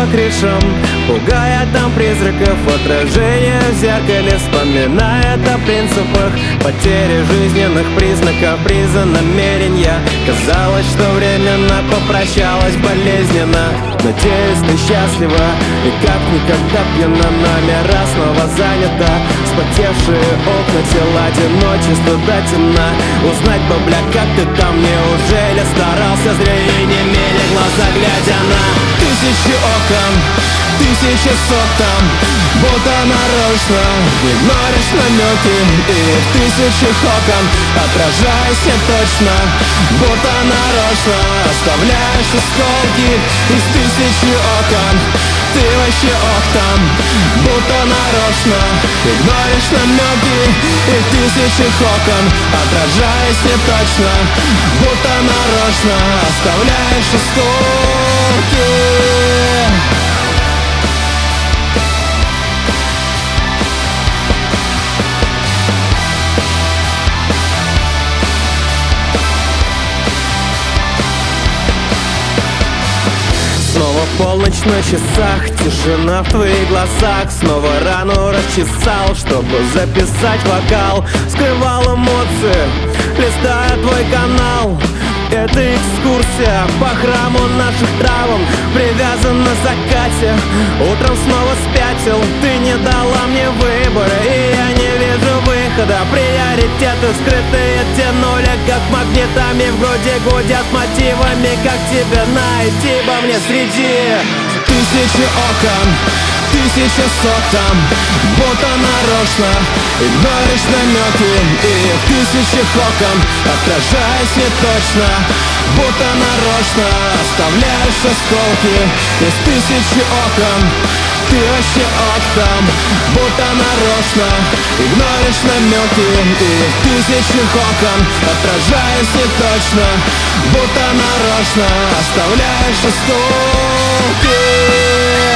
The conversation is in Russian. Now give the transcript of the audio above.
крышам, пугая там призраков, отражение в зеркале, вспоминает о принципах, потере жизненных признаков, приза намерения. Казалось, что временно попрощалась болезненно. Надеюсь, ты счастлива и как никогда пьяна. Номера снова занята, вспотевшие окна, тела, одиночество до темна. Узнать бы, бля, как ты там, неужели старался зря и не имели глаза, глядя на тысячи окон, тысячи сот там, будто нарочно игноришь намеки. И в тысячах окон отражаясь точно, будто нарочно оставляешь осколки. Из тысячи окон ты вообще там, будто нарочно игноришь намеки. И в тысячах окон отражаясь точно, будто нарочно оставляешь осколки. Снова полночь на часах, тишина в твоих глазах. Снова рану расчесал, чтобы записать вокал. Скрывал эмоции, листая твой канал. Это экскурсия по храму наших травм, привязан на закате. Утром снова спятил, ты не дала мне выбора, и я не вижу выхода. Приоритеты скрытые тянули, как магнитами. В груди гудят мотивами, как тебя найти бы мне среди тысячи окон, тысяча сот там, будто нарочно игноришь намеки. И в тысячах окон отражаясь точно, будто нарочно оставляешь осколки. Из тысячи окон ты вообще там, будто нарочно игноришь намеки. И в тысячах окон отражаясь точно, будто нарочно оставляешь осколки.